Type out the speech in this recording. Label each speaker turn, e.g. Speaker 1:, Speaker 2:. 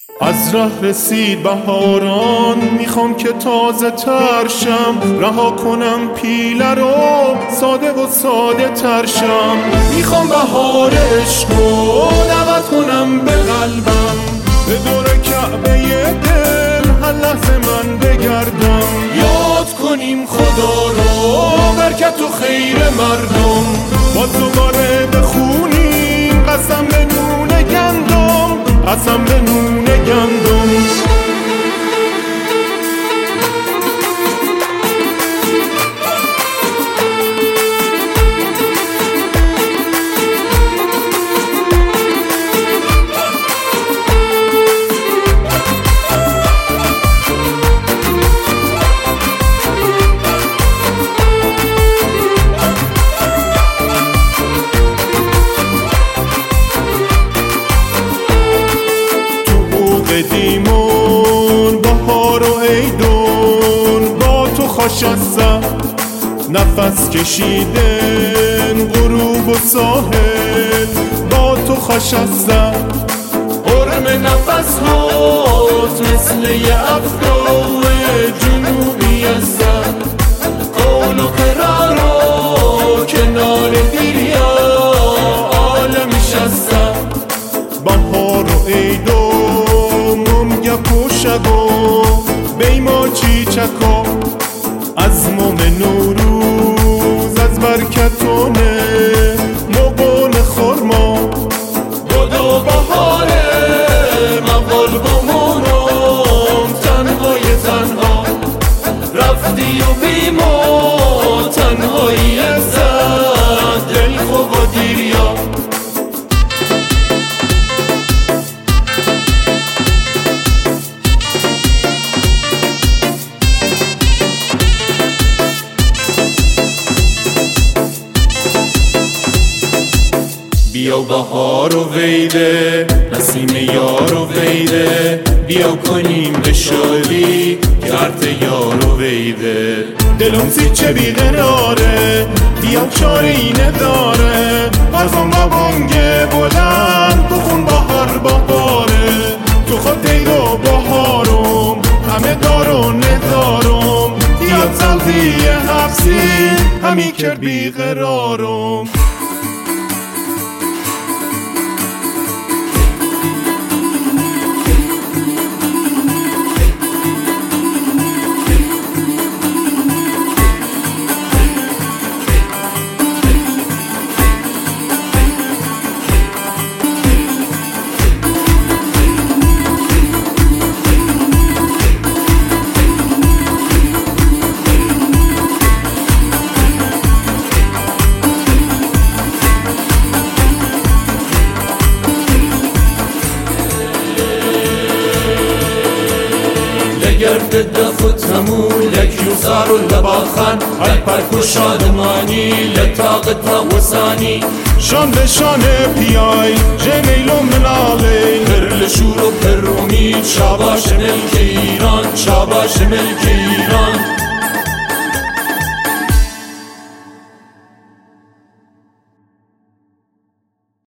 Speaker 1: از ره رسید بهاران، میخوام که تازه ترشم، رها کنم پیله رو ساده و ساده ترشم. میخوام بهار عشقو دعوت کنم به قلبم، به دور کعبه دل هر لحظه من بگردم. یاد کنیم خدا رو، برکت و خیر مردم، باز دوباره بخونیم قسم به نون گندم، قسم به نون گندم. قدیمون بهار و عیدون با تو خوش هستم، نفس کشیدن غروب و ساحل با تو خوش هستم. قرم نفس هات مثل یه افکار جنوبی هستم، قول و قرار و کنار دریا عالمش هستم. بهار و عیدون گپ و شگو بیما چیچکا، از موم نوروز از برکتونه مقون خورما. بدو بهاره مقال بمونم تنهای تنها، رفتی و بیما تنهایی ازد دل خوب و دیریا. بیا بهار و ویده نسیم یار و ویده، بیا کنیم به شادی کرد یار و ویده. دلم سیچه بیقراره بیا چاری نداره، بازم با بانگ بلند بخون بهار بهاره. تو خود عید و بهارم همه دار و ندارم، بیا زلدی حبسی همی کرد بیقرارم.
Speaker 2: گرد دفت همون لك يوصار لباخان، هاي پرک و شادمانی لطاقت وسانی.
Speaker 1: شان به شان پیای جمیل و ملالی،
Speaker 2: پر لشور و پر امید شاباش ملک ایران، شاباش ملک ایران.